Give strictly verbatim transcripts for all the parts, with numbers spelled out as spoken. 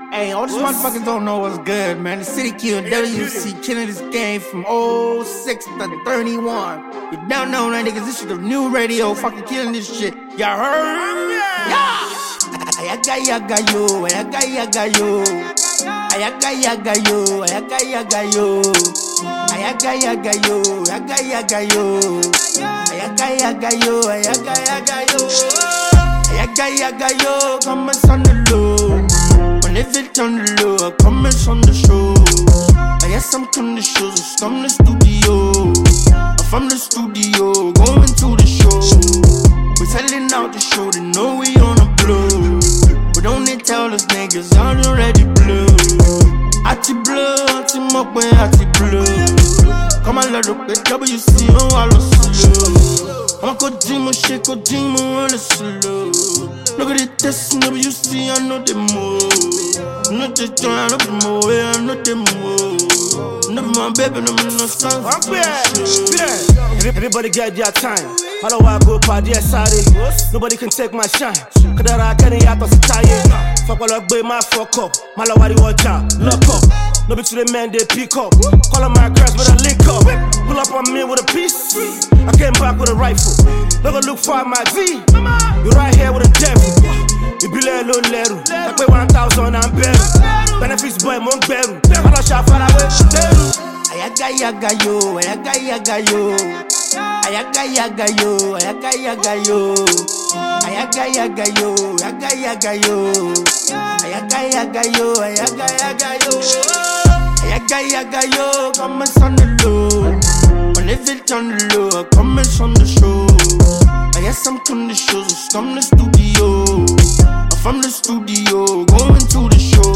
Hey, all these motherfuckers don't know what's good, man. The City Q and W C killing this game from oh six to thirty-one. You don't know that niggas, this is the new radio fucking killing this shit. Y'all heard? Yeah! Ayaga yaga yo, ayaga yaga yo. Ayaga yaga yo, ayaga yaga yo. Ayaga yaga yo, ayaga yaga yo. Ayaga yaga yo, ayaga yaga yo. Ayaga yaga yo, come on the low. If it on the low, I comments on the show. I guess I'm from the shows, it's from the studio. I'm from the studio, going to the show. We selling out the show, they know we on a blow. But don't they tell us niggas, I'm already blue. Ati blue, ati mokwe, ati blue. Come on, let up the W C, oh, I lost slow. I'ma go dream, shake, go dream, on the slow. Look at this, W C, I know the move. Not just trying to move, I know the move. No, my baby, no, no, son. Everybody get their time. All I want go party Saturday. Nobody can take my shine. Cause I can't have to tie. Fuck all up, my fuck up. My lawari watch out, lock up. No be to the men they pick up. Call on my girls with a lick up. Pull up on me with a piece. I came back with a rifle. Never look for my G. You right here with a devil. You be let alone leru. I pay one thousand and beru. Benefits boy monk beru. I don't shop far away. Ayaga yaga yo, ayaga yaga yo. Ayaga yaga yo, ayaga yaga yo. Ayaga yaga yo, ayaga yaga yo. Ayaga yaga yo, ayaga yaga yo. Ayaga yaga yo, come on the low. When if it on the low, I comments on the show. I guess I'm from the shows, it's from the studio. I'm from the studio, going to the show.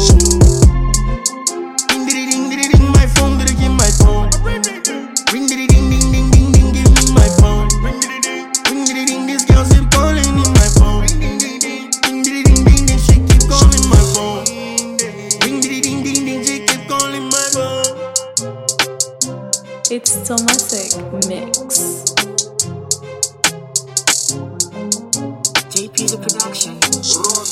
Ding ding ding ding ding, my phone, did it give my phone? Ring ding ding ding ding ding ding, give me my phone. Ring ding ding ding, this girl keep calling in my phone. Ding ding ding ding ding ding, she keep calling my phone. Ring ding ding ding ding, she keep calling my phone. It's Tomatic Mix. J P the production.